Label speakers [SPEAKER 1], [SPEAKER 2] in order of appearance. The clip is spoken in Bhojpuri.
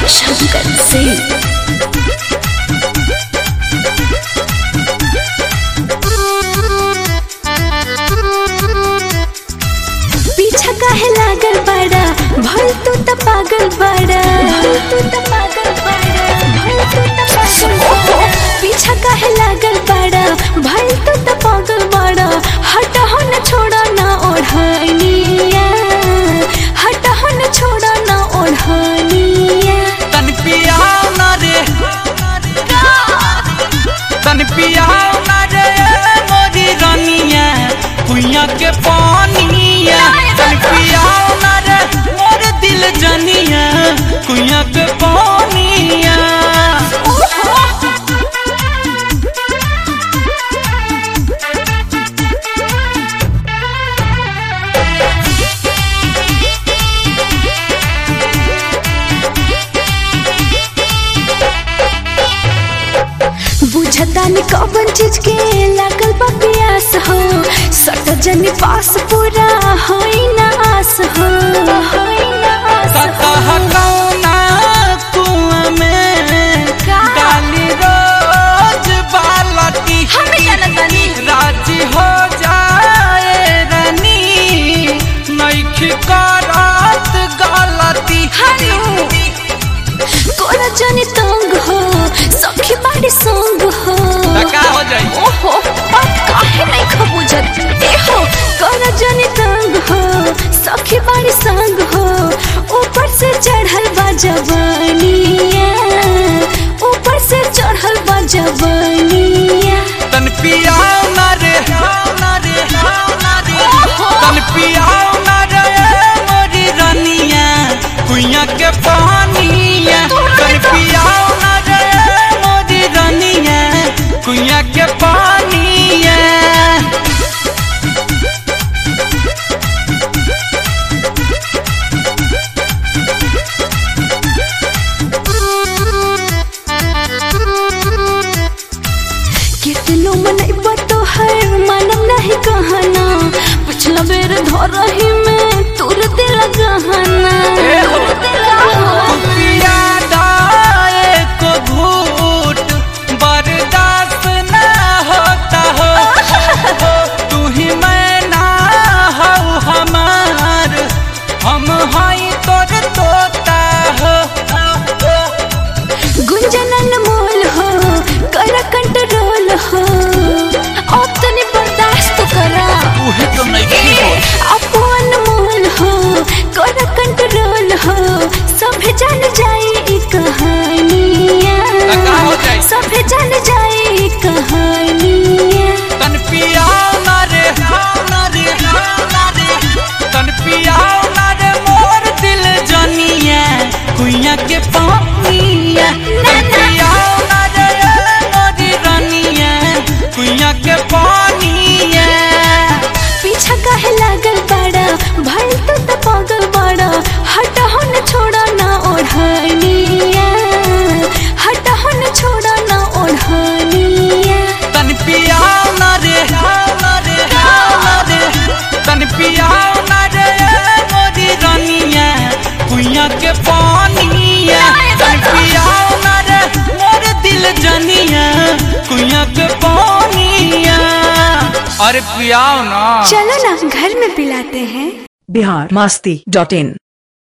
[SPEAKER 1] शंकर सिंह। पीछा काहे लागल बड़ा भल तू त पागल बड़ा, पीछा काहे लागल बड़ा भल तू त पागल बड़ा। हट हो न छोड़ा ना ओढ़निया, हट हो न छोड़ा ना ओढ़निया।
[SPEAKER 2] तन पिया ना रे, तन पिया ना रे मोरी रानिया कुइया के पानिया। तन पिया ना रे मोर दिल जनिया कुइया के पानिया।
[SPEAKER 1] बुझता नि कौन चीज के लागल बा प्यास हो। सट जनी पास पूरा होई ना आस हो,
[SPEAKER 2] कतह कौना कुआं में डाली रोज बालटी। राजी हो जाए रानी नइखी करत गलती।
[SPEAKER 1] कोरा जनी तंग हो सखी बाड़ी संग हो।
[SPEAKER 2] का हो जाई
[SPEAKER 1] ओहो बात काहे नहीं खबुझत ए हो। कोरा जनी तंग हो सखी बाड़ी संग हो। ऊपर से चढ़ल बा जवानिया, ऊपर से चढ़ल बा जवानिया।
[SPEAKER 2] तन पिया ना रे, तन पिया ना रे मोरी रानिया कुइया के पानिया। तन पिया ना रे मोरी रानिया कुइया के पानिया।
[SPEAKER 1] कितनो मनैबा तो है मानम नहीं कहना। पिछला बेर धरही में तुर दिल गहना।
[SPEAKER 2] पिया दाए को घूट बर्दाश्त न होता हो। तू ही मैं ना हो हमार, हम हई तोर तोता हो।
[SPEAKER 1] गुंजनन मोल हो कर कंट्रोल हो। अब तनी बर्दाश्त करा
[SPEAKER 2] तो नहीं
[SPEAKER 1] अपन मोल हो कर कंट्रोल हो। सभे जान जाए ई कहानिया, सभे जान जाए ई कहानिया।
[SPEAKER 2] तन पिया ना रे, तन पिया ना रे मोर दिल जनिया कुइया के पानिया। तन पिया ना रे मोरी रानिया कुइया के पानिया।
[SPEAKER 1] पीछा काहे लागल बड़ा भल तू त पागल बड़ा। हट हो न छोड़ा ना ओढ़निया, हट हो न छोड़ा ना ओढ़निया।
[SPEAKER 2] तन पिया ना रे, तन पिया ना रे मोरी रानिया कुइया के पानिया। तन पिया ना रे मोर दिल जनिया कुइया के पानिया। अरे पियाओ ना,
[SPEAKER 1] चलो ना घर में पिलाते हैं।
[SPEAKER 3] biharmasti.in